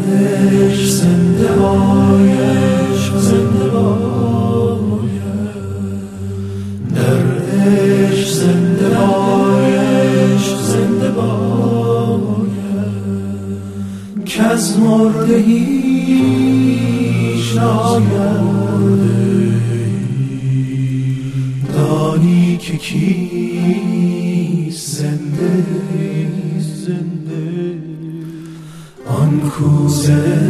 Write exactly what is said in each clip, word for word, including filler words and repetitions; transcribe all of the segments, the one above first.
عشق زنده باید، زنده باید، در عشق زنده باید، زنده باید، که از مرده هیچ ناید، دانی که کیست زنده، زنده آن کو ز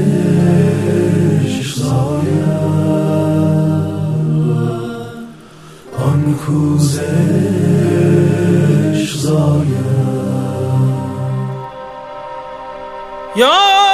عشق زاید، آن کو ز عشق زاید. یا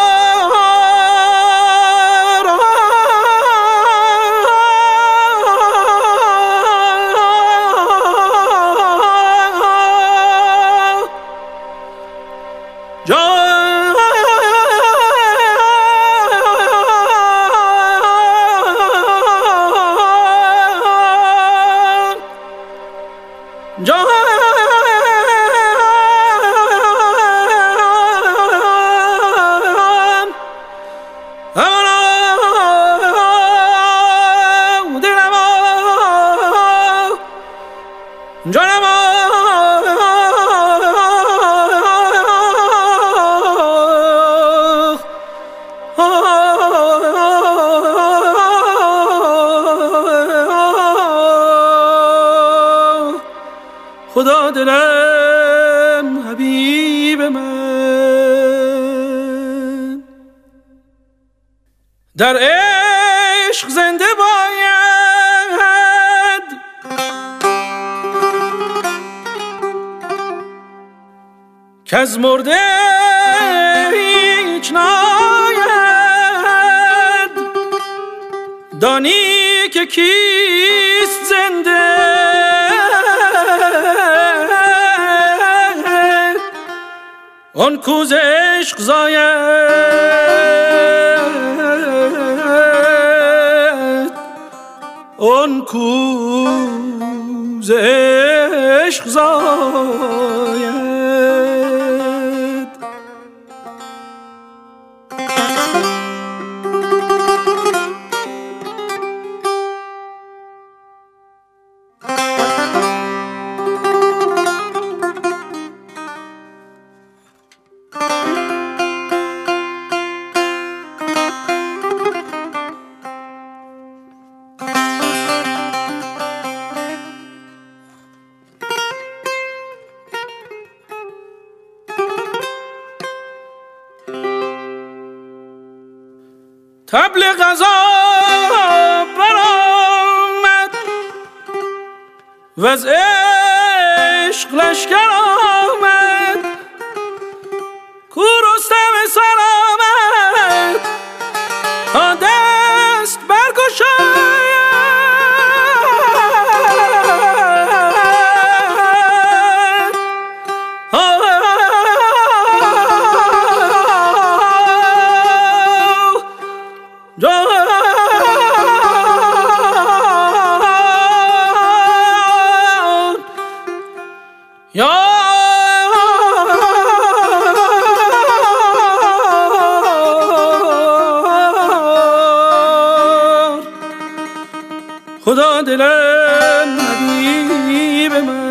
خدا دلم حبیب من در عشق زنده باید، که از مرده هیچ ناید، دانی که کیست زنده آن کو ز عشق زاید، آن کو ز عشق زاید. طبل غذا برآمد وز عشق لشکر آمد، کو رستم سر آمد تا دست برگشاید، خدا دلم حبیب من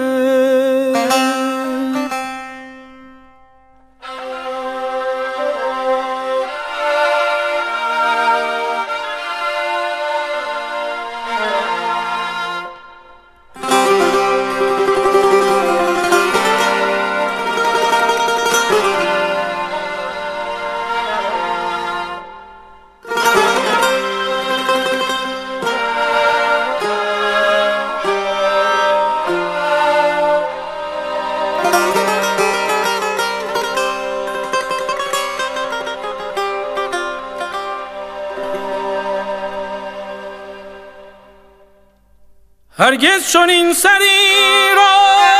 هرگز چنین سری را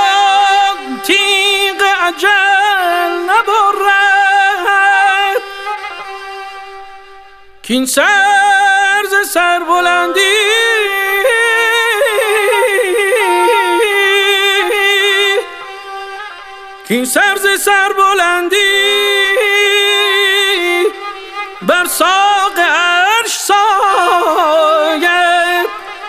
تیغ اجل نبرد، کین سر ز سربلندی کین سر ز سربلندی بر ساق عرش ساید.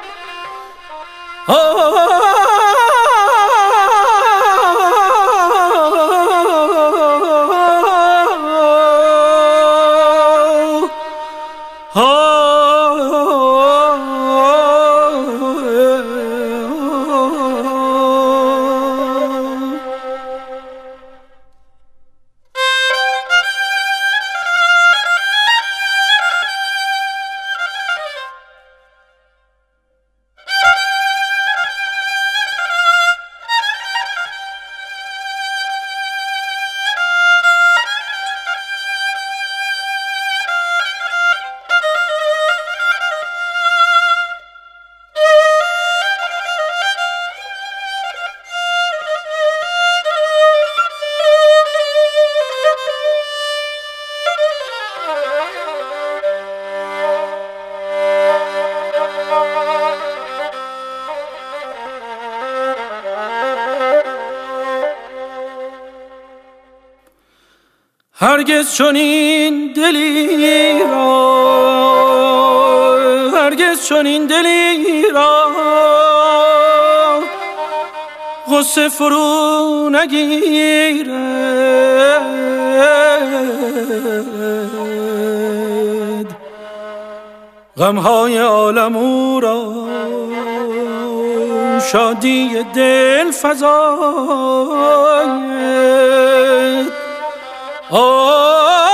هرگز چنین دلی را، هرگز چنین دلی را غصه فرو نگیرد. غمهای عالم او را شادی دل فزاید. آه